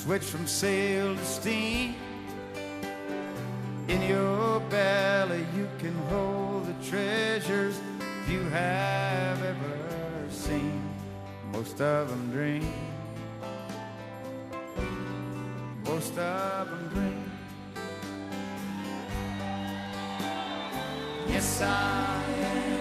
switch from sail to steam. In your belly you can hold the treasures you have ever seen. Most of them dream, most of them dream. Yes, I am